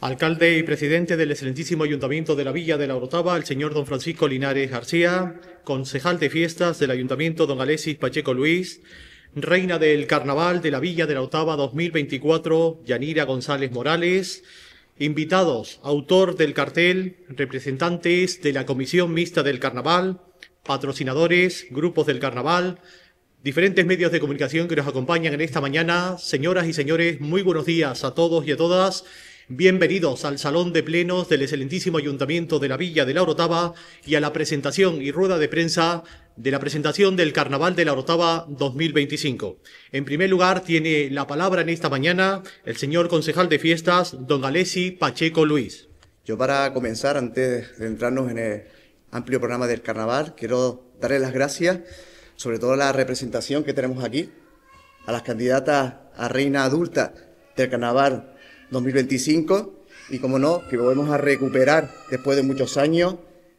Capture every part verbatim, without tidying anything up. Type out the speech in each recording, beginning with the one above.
Alcalde y presidente del excelentísimo Ayuntamiento de la Villa de la Orotava, el señor don Francisco Linares García, concejal de fiestas del Ayuntamiento don Alexis Pacheco Luis, reina del Carnaval de la Villa de la Orotava dos mil veinticuatro, Yanira González Morales, invitados, autor del cartel, representantes de la Comisión Mixta del Carnaval, patrocinadores, grupos del Carnaval, diferentes medios de comunicación que nos acompañan en esta mañana. Señoras y señores, muy buenos días a todos y a todas. Bienvenidos al Salón de Plenos del excelentísimo Ayuntamiento de la Villa de la Orotava y a la presentación y rueda de prensa de la presentación del Carnaval de la Orotava dos mil veinticinco. En primer lugar, tiene la palabra en esta mañana el señor concejal de fiestas, don Alexis Pacheco Luis. Yo, para comenzar, antes de entrarnos en el amplio programa del Carnaval, quiero darle las gracias, sobre todo a la representación que tenemos aquí, a las candidatas a reina adulta del Carnaval dos mil veinticinco y, como no, que volvemos a recuperar después de muchos años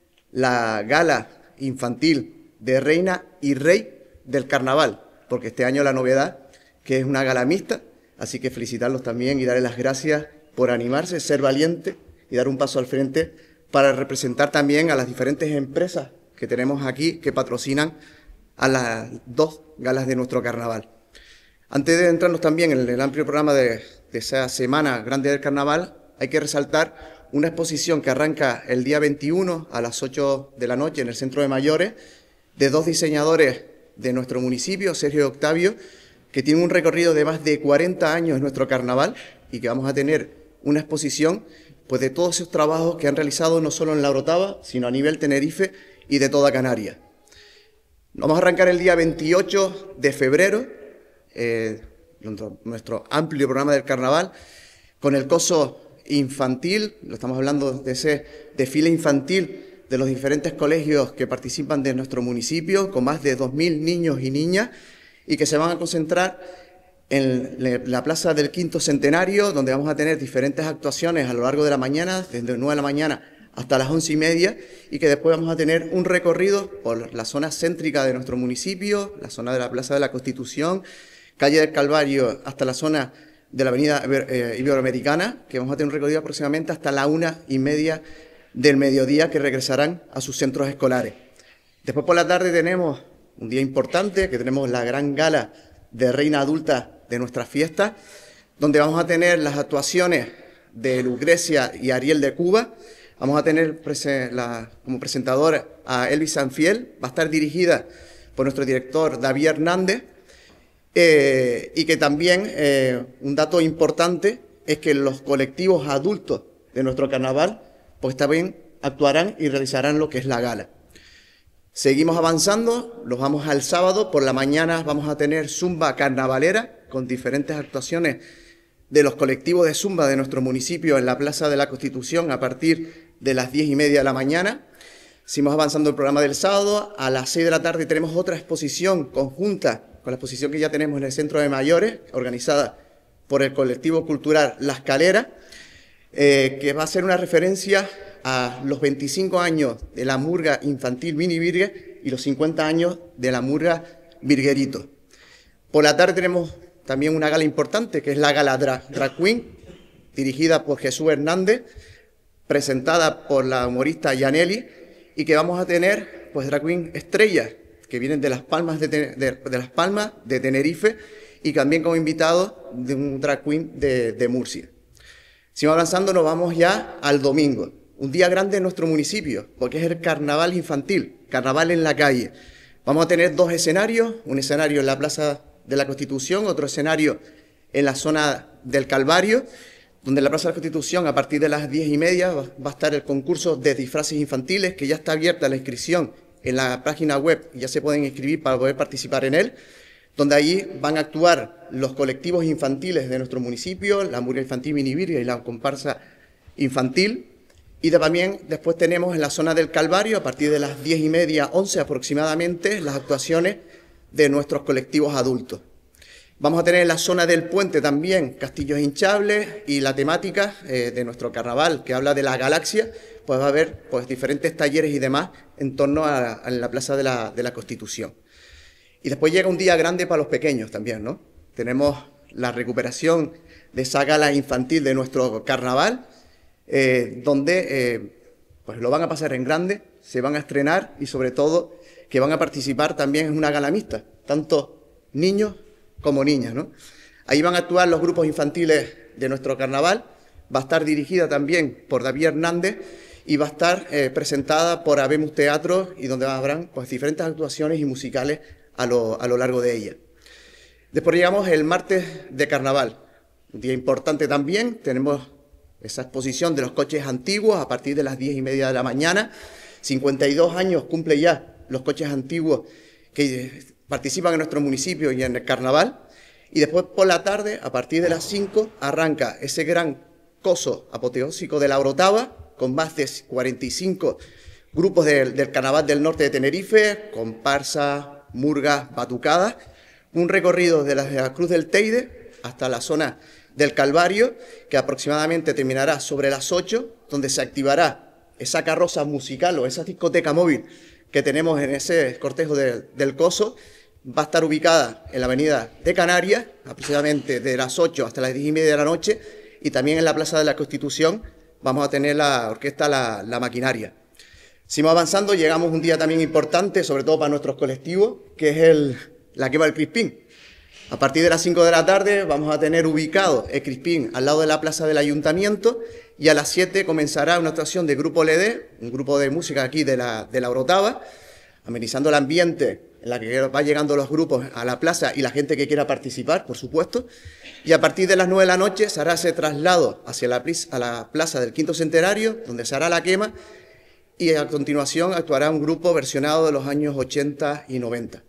la gala infantil de reina y rey del Carnaval, porque este año la novedad que es una gala mixta, así que felicitarlos también y darles las gracias por animarse, ser valientes y dar un paso al frente para representar también a las diferentes empresas que tenemos aquí que patrocinan a las dos galas de nuestro Carnaval. Antes de entrarnos también en el amplio programa de, de esa Semana Grande del Carnaval, hay que resaltar una exposición que arranca el día veintiuno a las ocho de la noche en el Centro de Mayores, de dos diseñadores de nuestro municipio, Sergio y Octavio, que tienen un recorrido de más de cuarenta años en nuestro Carnaval y que vamos a tener una exposición pues, de todos esos trabajos que han realizado no solo en la Orotava, sino a nivel Tenerife y de toda Canarias. Vamos a arrancar el día veintiocho de febrero, Eh, nuestro amplio programa del Carnaval, con el coso infantil. Lo estamos hablando de ese desfile infantil de los diferentes colegios que participan de nuestro municipio, con más de dos mil niños y niñas, y que se van a concentrar en la Plaza del Quinto Centenario, donde vamos a tener diferentes actuaciones a lo largo de la mañana, desde nueve de la mañana hasta las once y media, y que después vamos a tener un recorrido por la zona céntrica de nuestro municipio, la zona de la Plaza de la Constitución, calle del Calvario, hasta la zona de la avenida eh, Iberoamericana, que vamos a tener un recorrido aproximadamente hasta la una y media del mediodía, que regresarán a sus centros escolares. Después por la tarde tenemos un día importante, que tenemos la gran gala de reina adulta de nuestras fiestas, donde vamos a tener las actuaciones de Lucrecia y Ariel de Cuba. Vamos a tener prese la, como presentador a Elvis Sanfiel, va a estar dirigida por nuestro director David Hernández. Eh, y que también eh, un dato importante es que los colectivos adultos de nuestro Carnaval pues también actuarán y realizarán lo que es la gala. Seguimos avanzando, los vamos al sábado, por la mañana vamos a tener zumba carnavalera con diferentes actuaciones de los colectivos de zumba de nuestro municipio en la Plaza de la Constitución a partir de las diez y media de la mañana. Seguimos avanzando el programa del sábado, a las seis de la tarde tenemos otra exposición conjunta con la exposición que ya tenemos en el Centro de Mayores, organizada por el colectivo cultural La Escalera, eh, que va a ser una referencia a los veinticinco años de la murga infantil Mini Virgue y los cincuenta años de la murga Virguerito. Por la tarde tenemos también una gala importante, que es la gala Drag, Drag Queen, dirigida por Jesús Hernández, presentada por la humorista Yaneli, y que vamos a tener pues Drag Queen estrellas, que vienen de Las Palmas de, de, de Las Palmas de Tenerife, y también como invitado de un drag queen de, de Murcia. Seguimos avanzando, nos vamos ya al domingo, un día grande en nuestro municipio, porque es el Carnaval infantil, Carnaval en la calle. Vamos a tener dos escenarios, un escenario en la Plaza de la Constitución, otro escenario en la zona del Calvario, donde en la Plaza de la Constitución a partir de las diez y media va, va a estar el concurso de disfraces infantiles, que ya está abierta la inscripción en la página web, ya se pueden inscribir para poder participar en él, donde allí van a actuar los colectivos infantiles de nuestro municipio, la murga infantil Mini Virgue y la comparsa infantil. Y también después tenemos en la zona del Calvario, a partir de las diez y media, once aproximadamente, las actuaciones de nuestros colectivos adultos. Vamos a tener en la zona del puente también castillos hinchables y la temática eh, de nuestro carnaval, que habla de la galaxia, pues va a haber pues, diferentes talleres y demás en torno a, a la Plaza de la, de la Constitución. Y después llega un día grande para los pequeños también, ¿no? Tenemos la recuperación de esa gala infantil de nuestro carnaval, eh, donde eh, pues lo van a pasar en grande, se van a estrenar y sobre todo que van a participar también en una gala mixta, tanto niños como niñas, ¿no? Ahí van a actuar los grupos infantiles de nuestro carnaval, va a estar dirigida también por David Hernández y va a estar eh, presentada por Habemos Teatro y donde habrán pues, diferentes actuaciones y musicales a lo, a lo largo de ella. Después llegamos el martes de carnaval, un día importante también, tenemos esa exposición de los coches antiguos a partir de las diez y media de la mañana, cincuenta y dos años cumple ya los coches antiguos que participan en nuestro municipio y en el carnaval, y después por la tarde, a partir de las cinco, arranca ese gran coso apoteósico de la Orotava, con más de cuarenta y cinco grupos del, del Carnaval del Norte de Tenerife, comparsas, murgas, batucadas, un recorrido de la, de la Cruz del Teide hasta la zona del Calvario, que aproximadamente terminará sobre las ocho, donde se activará esa carroza musical o esa discoteca móvil que tenemos en ese cortejo de, del coso. Va a estar ubicada en la avenida de Canarias, aproximadamente de las ocho hasta las diez y media de la noche, y también en la Plaza de la Constitución vamos a tener la orquesta La, la Maquinaria. Seguimos avanzando, llegamos un día también importante, sobre todo para nuestros colectivos, que es el, la quema del Crispín. A partir de las cinco de la tarde vamos a tener ubicado el Crispín al lado de la Plaza del Ayuntamiento, y a las siete comenzará una actuación de Grupo L E D, un grupo de música aquí de la, de la Orotava, amenizando el ambiente en la que va llegando los grupos a la plaza y la gente que quiera participar, por supuesto. Y a partir de las nueve de la noche se hará ese traslado hacia la, a la plaza del Quinto Centenario, donde se hará la quema, y a continuación actuará un grupo versionado de los años ochenta y noventa.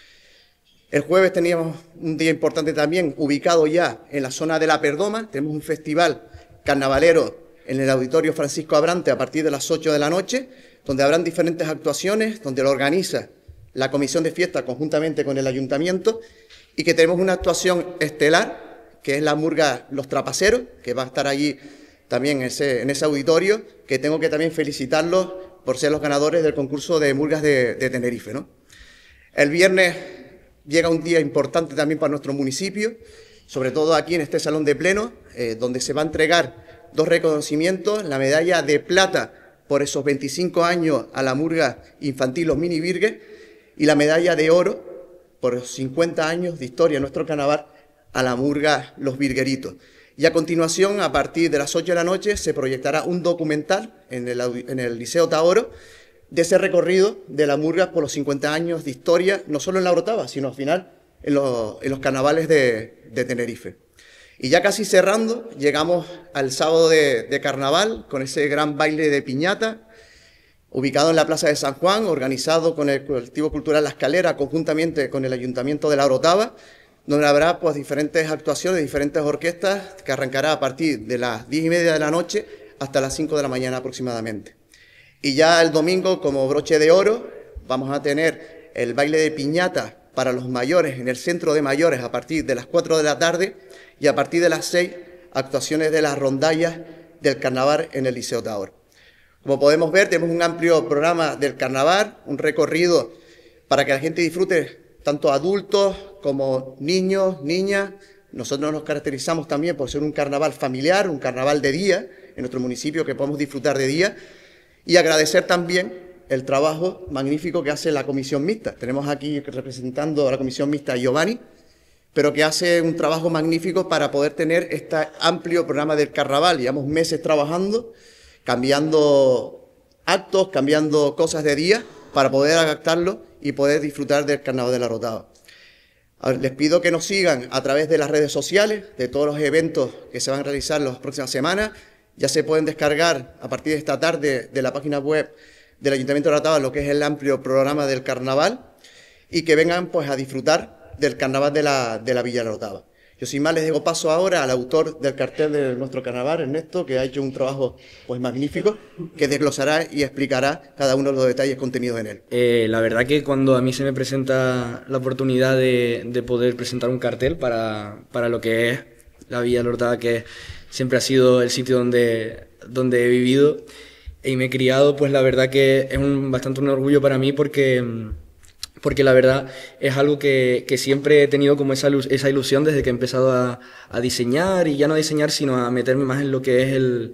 El jueves teníamos un día importante también, ubicado ya en la zona de La Perdoma. Tenemos un festival carnavalero en el Auditorio Francisco Abrante a partir de las ocho de la noche, donde habrán diferentes actuaciones, donde lo organiza la Comisión de Fiesta conjuntamente con el Ayuntamiento, y que tenemos una actuación estelar, que es la murga Los Trapaceros, que va a estar allí también en ese, en ese auditorio, que tengo que también felicitarlos por ser los ganadores del concurso de murgas de, de Tenerife, ¿no? El viernes llega un día importante también para nuestro municipio, sobre todo aquí en este salón de pleno, eh, donde se va a entregar dos reconocimientos, la medalla de plata por esos veinticinco años a la murga infantil Los Mini Virgues, y la medalla de oro por cincuenta años de historia en nuestro carnaval a la murga Los Virgueritos. Y a continuación, a partir de las ocho de la noche, se proyectará un documental en el, en el Liceo Taoro de ese recorrido de la murga por los cincuenta años de historia, no solo en la Orotava, sino al final en los, en los carnavales de, de Tenerife. Y ya casi cerrando, llegamos al sábado de, de carnaval con ese gran baile de piñata, ubicado en la Plaza de San Juan, organizado con el colectivo cultural La Escalera, conjuntamente con el Ayuntamiento de la Orotava, donde habrá pues, diferentes actuaciones, diferentes orquestas, que arrancará a partir de las diez y media de la noche hasta las cinco de la mañana aproximadamente. Y ya el domingo, como broche de oro, vamos a tener el baile de piñata para los mayores en el Centro de Mayores a partir de las cuatro de la tarde, y a partir de las seis, actuaciones de las rondallas del carnaval en el Liceo Taoro. Como podemos ver, tenemos un amplio programa del carnaval, un recorrido para que la gente disfrute, tanto adultos como niños, niñas. Nosotros nos caracterizamos también por ser un carnaval familiar, un carnaval de día, en nuestro municipio que podemos disfrutar de día, y agradecer también el trabajo magnífico que hace la Comisión Mixta. Tenemos aquí representando a la Comisión Mixta a Giovanni, pero que hace un trabajo magnífico para poder tener este amplio programa del carnaval. Llevamos meses trabajando, cambiando actos, cambiando cosas de día para poder adaptarlo y poder disfrutar del Carnaval de la Orotava. Les pido que nos sigan a través de las redes sociales, de todos los eventos que se van a realizar las próximas semanas. Ya se pueden descargar a partir de esta tarde de la página web del Ayuntamiento de la Orotava lo que es el amplio programa del carnaval, y que vengan pues a disfrutar del carnaval de la, de la Villa de la Orotava. Yo sin más les dejo paso ahora al autor del cartel de nuestro carnaval, Ernesto, que ha hecho un trabajo pues magnífico, que desglosará y explicará cada uno de los detalles contenidos en él. Eh, la verdad que cuando a mí se me presenta la oportunidad de, de poder presentar un cartel para, para lo que es la Villa de la Orotava, que siempre ha sido el sitio donde, donde he vivido y me he criado, pues la verdad que es un, bastante un orgullo para mí, porque... porque la verdad es algo que, que siempre he tenido como esa, esa ilusión desde que he empezado a, a diseñar, y ya no a diseñar, sino a meterme más en lo que es el,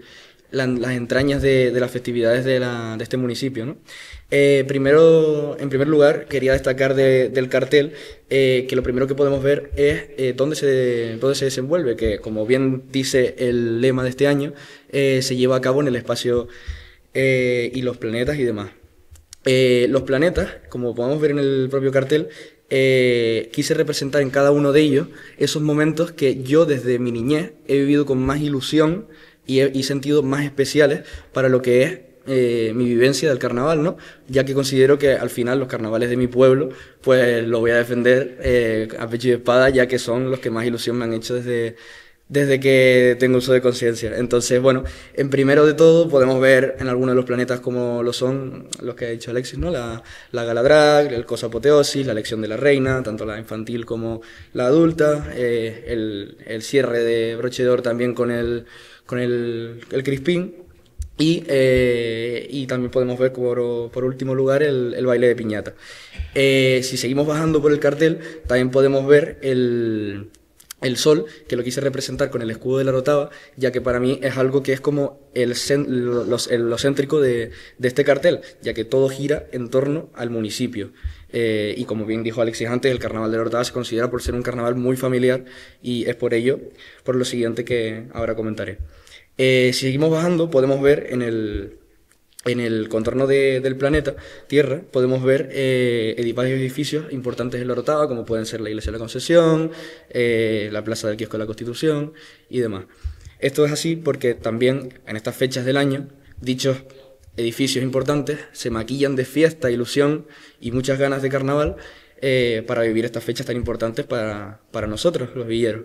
la, las entrañas de, de las festividades de, la, de este municipio, ¿no? Eh, primero, en primer lugar, quería destacar de, del cartel eh, que lo primero que podemos ver es eh, dónde, se, dónde se desenvuelve, que como bien dice el lema de este año, eh, se lleva a cabo en el espacio eh, y los planetas y demás. Eh, los planetas, como podemos ver en el propio cartel, eh, quise representar en cada uno de ellos esos momentos que yo desde mi niñez he vivido con más ilusión y he y sentido más especiales para lo que es eh, mi vivencia del carnaval, ¿no? Ya que considero que al final los carnavales de mi pueblo, pues los voy a defender eh, a pecho y espada, ya que son los que más ilusión me han hecho desde... desde que tengo uso de conciencia. Entonces, bueno, en primero de todo podemos ver en algunos de los planetas como lo son los que ha dicho Alexis, ¿no? La, la gala drag, el Cosa Apoteosis, la elección de la reina, tanto la infantil como la adulta, eh, el, el cierre de broche de oro también con el, con el, el crispín, y, eh, y también podemos ver por, por último lugar el, el baile de piñata. Eh, si seguimos bajando por el cartel, también podemos ver el... el sol, que lo quise representar con el escudo de la Orotava, ya que para mí es algo que es como el, los, el lo céntrico de, de este cartel, ya que todo gira en torno al municipio. Eh, y como bien dijo Alexis antes, el carnaval de la Orotava se considera por ser un carnaval muy familiar, y es por ello, por lo siguiente que ahora comentaré. Eh, si seguimos bajando, podemos ver en el... En el contorno de, del planeta Tierra podemos ver eh, varios edificios importantes en la Orotava, como pueden ser la Iglesia de la Concesión, eh, la Plaza del Kiosco de la Constitución y demás. Esto es así porque también en estas fechas del año dichos edificios importantes se maquillan de fiesta, ilusión y muchas ganas de carnaval eh, para vivir estas fechas tan importantes para, para nosotros, los villeros.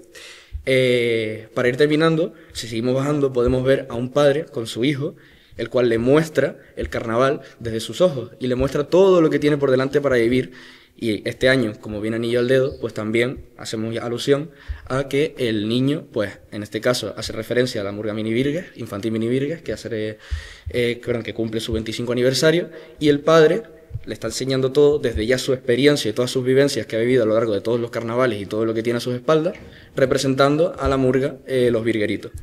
Eh, para ir terminando, si seguimos bajando, podemos ver a un padre con su hijo, el cual le muestra el carnaval desde sus ojos y le muestra todo lo que tiene por delante para vivir. Y este año, como viene anillo al dedo, pues también hacemos alusión a que el niño, pues en este caso hace referencia a la murga Mini Virgues, infantil Mini Virgues, que, hace, eh, que cumple su veinticinco aniversario, y el padre le está enseñando todo desde ya su experiencia y todas sus vivencias que ha vivido a lo largo de todos los carnavales y todo lo que tiene a sus espaldas, representando a la murga eh, los virgueritos.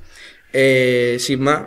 Eh, sin más,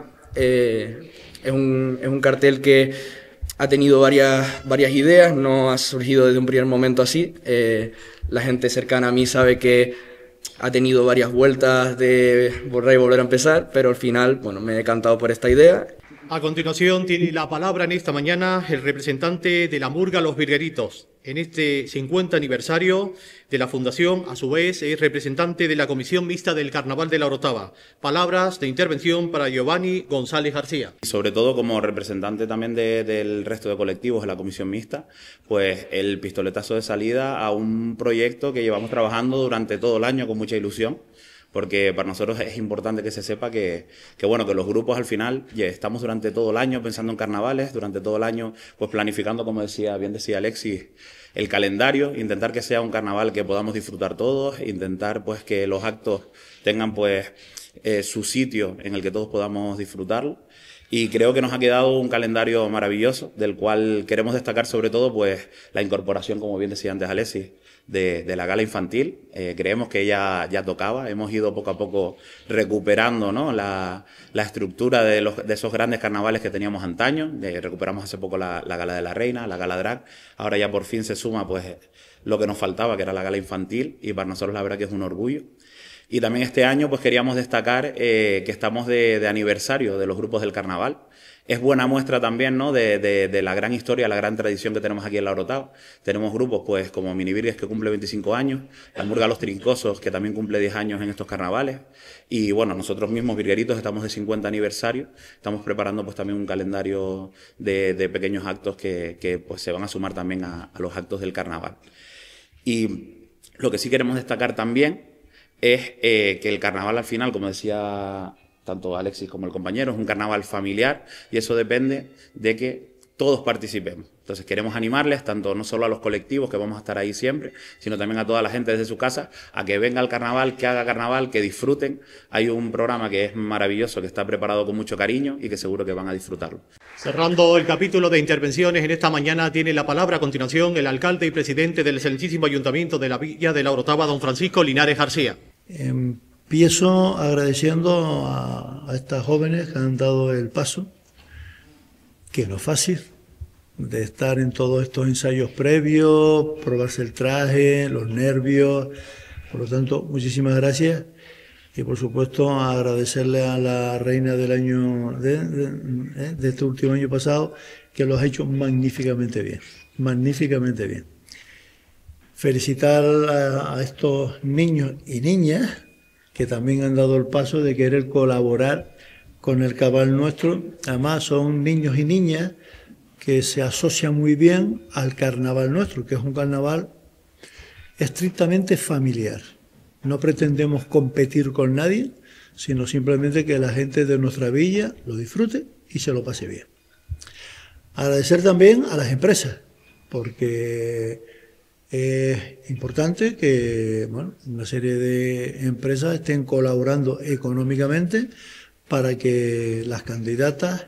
eh, Es un, es un cartel que ha tenido varias, varias ideas, no ha surgido desde un primer momento así. Eh, la gente cercana a mí sabe que ha tenido varias vueltas de borrar y volver a empezar, pero al final, bueno, me he decantado por esta idea. A continuación tiene la palabra en esta mañana el representante de la murga Los Virgueritos. En este cincuenta aniversario de la fundación, a su vez, es representante de la Comisión Mixta del Carnaval de la Orotava. Palabras de intervención para Giovanni González García. Y sobre todo como representante también de, del resto de colectivos de la Comisión Mixta, pues el pistoletazo de salida a un proyecto que llevamos trabajando durante todo el año con mucha ilusión. Porque para nosotros es importante que se sepa que, que, bueno, que los grupos al final ya estamos durante todo el año pensando en carnavales, durante todo el año pues planificando, como decía, bien decía Alexis, el calendario, intentar que sea un carnaval que podamos disfrutar todos, intentar pues que los actos tengan pues eh, su sitio en el que todos podamos disfrutarlo. Y creo que nos ha quedado un calendario maravilloso, del cual queremos destacar sobre todo pues la incorporación, como bien decía antes Alexis, de, de la gala infantil. Eh, creemos que ya, ya tocaba, hemos ido poco a poco recuperando, ¿no?, la, la estructura de, los, de esos grandes carnavales que teníamos antaño. Eh, recuperamos hace poco la, la gala de la reina, la gala drag. Ahora ya por fin se suma pues lo que nos faltaba, que era la gala infantil, y para nosotros la verdad que es un orgullo. Y también este año pues queríamos destacar eh, que estamos de, de aniversario de los grupos del carnaval. Es buena muestra también, ¿no?, de, de, de la gran historia, la gran tradición que tenemos aquí en la Orotava. Tenemos grupos pues como Mini Virgues, que cumple veinticinco años, la murga Los Trincosos, que también cumple diez años en estos carnavales. Y bueno, nosotros mismos, virgueritos, estamos de cincuenta aniversario. Estamos preparando pues también un calendario de, de pequeños actos que, que pues se van a sumar también a, a los actos del carnaval. Y lo que sí queremos destacar también es eh, que el carnaval al final, como decía tanto Alexis como el compañero, es un carnaval familiar, y eso depende de que todos participemos. Entonces queremos animarles, tanto no solo a los colectivos, que vamos a estar ahí siempre, sino también a toda la gente desde su casa, a que venga al carnaval, que haga carnaval, que disfruten. Hay un programa que es maravilloso, que está preparado con mucho cariño y que seguro que van a disfrutarlo. Cerrando el capítulo de intervenciones en esta mañana, tiene la palabra a continuación el alcalde y presidente del excelentísimo Ayuntamiento de la Villa de la Orotava, don Francisco Linares García. En empiezo agradeciendo a, a estas jóvenes que han dado el paso, que no es fácil, de estar en todos estos ensayos previos, probarse el traje, los nervios. Por lo tanto, muchísimas gracias. Y por supuesto agradecerle a la reina del año de, de, de este último año pasado, que lo ha hecho magníficamente bien, magníficamente bien. Felicitar a, a estos niños y niñas que también han dado el paso de querer colaborar con el Carnaval nuestro. Además son niños y niñas que se asocian muy bien al Carnaval nuestro, que es un carnaval estrictamente familiar. No pretendemos competir con nadie, sino simplemente que la gente de nuestra villa lo disfrute y se lo pase bien. Agradecer también a las empresas, porque es importante que bueno, una serie de empresas estén colaborando económicamente para que las candidatas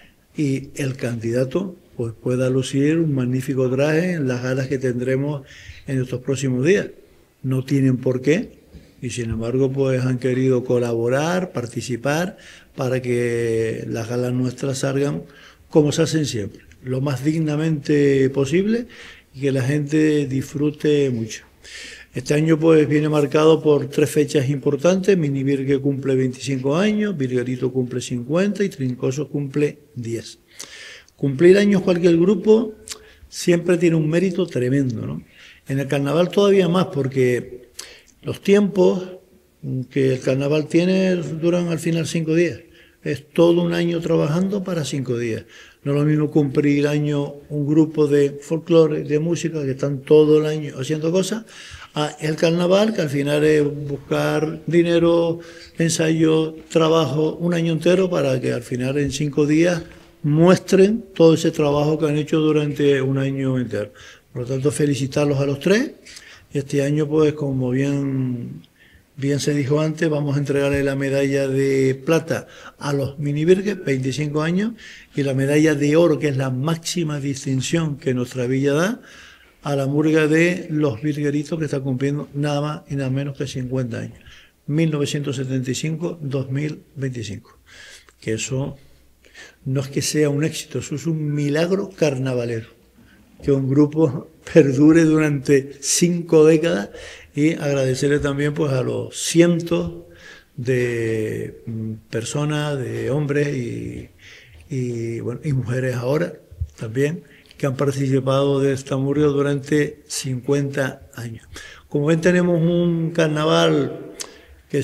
y el candidato pues, pueda lucir un magnífico traje en las galas que tendremos en estos próximos días. No tienen por qué, y sin embargo pues han querido colaborar, participar, para que las galas nuestras salgan como se hacen siempre, lo más dignamente posible y que la gente disfrute mucho. Este año pues viene marcado por tres fechas importantes: Mini Virgue cumple veinticinco años, Virguerito cumple cincuenta y Trincoso cumple diez. Cumplir años cualquier grupo siempre tiene un mérito tremendo, ¿no? En el carnaval todavía más, porque los tiempos que el carnaval tiene duran al final cinco días. Es todo un año trabajando para cinco días. No es lo mismo cumplir año un grupo de folclore, de música, que están todo el año haciendo cosas, a el carnaval, que al final es buscar dinero, ensayo, trabajo, un año entero, para que al final en cinco días muestren todo ese trabajo que han hecho durante un año entero. Por lo tanto, felicitarlos a los tres. Este año, pues, como bien, bien se dijo antes, vamos a entregarle la medalla de plata a los Mini Virgues, veinticinco años, y la medalla de oro, que es la máxima distinción que nuestra villa da, a la murga de los Virgueritos, que está cumpliendo nada más y nada menos que cincuenta años. mil novecientos setenta y cinco a dos mil veinticinco. Que eso no es que sea un éxito, eso es un milagro carnavalero. Que un grupo perdure durante cinco décadas, y agradecerle también pues a los cientos de personas, de hombres y, y, bueno, y mujeres ahora también, que han participado de esta murga durante cincuenta años. Como ven, tenemos un carnaval que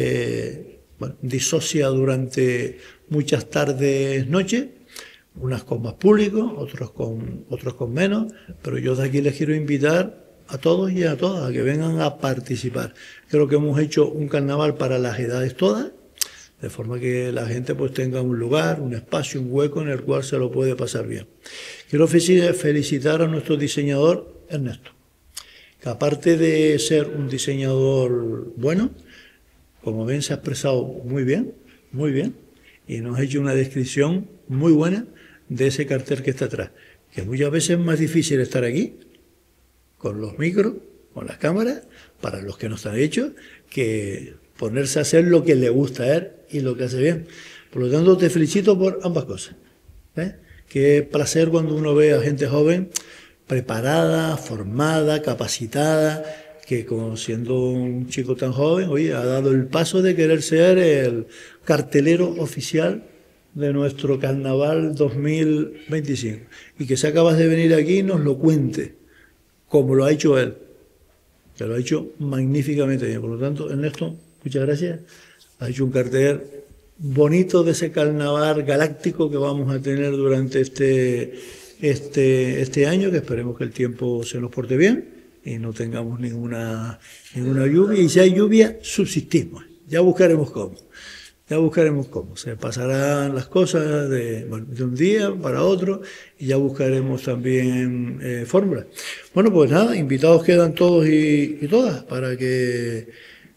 se bueno, disocia durante muchas tardes, noches, unas con más público, otros con, otros con menos, pero yo de aquí les quiero invitar a todos y a todas a que vengan a participar. Creo que hemos hecho un carnaval para las edades todas, de forma que la gente pues tenga un lugar, un espacio, un hueco en el cual se lo puede pasar bien. Quiero felicitar a nuestro diseñador Ernesto, que aparte de ser un diseñador bueno, como ven se ha expresado muy bien, muy bien, y nos ha hecho una descripción muy buena de ese cartel que está atrás, que muchas veces es más difícil estar aquí, con los micros, con las cámaras, para los que no están hechos, que ponerse a hacer lo que le gusta a él y lo que hace bien. Por lo tanto, te felicito por ambas cosas. ¿eh? Qué placer cuando uno ve a gente joven, preparada, formada, capacitada, que como siendo un chico tan joven, oye, ha dado el paso de querer ser el cartelero oficial de nuestro Carnaval dos mil veinticinco. Y que se acabas de venir aquí y nos lo cuente, como lo ha hecho él, que lo ha hecho magníficamente bien. Por lo tanto, Ernesto, muchas gracias. Ha hecho un cartel bonito de ese carnaval galáctico que vamos a tener durante este, este, este año, que esperemos que el tiempo se nos porte bien y no tengamos ninguna, ninguna lluvia. Y si hay lluvia, subsistimos. Ya buscaremos cómo. Ya buscaremos cómo. Se pasarán las cosas de, bueno, de un día para otro y ya buscaremos también eh, fórmulas. Bueno, pues nada, invitados quedan todos y, y todas para que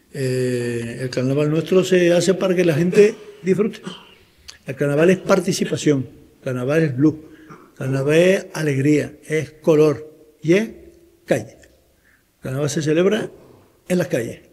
eh, el carnaval nuestro se hace para que la gente disfrute. El carnaval es participación, el carnaval es luz, el carnaval es alegría, es color y es calle. El carnaval se celebra en las calles.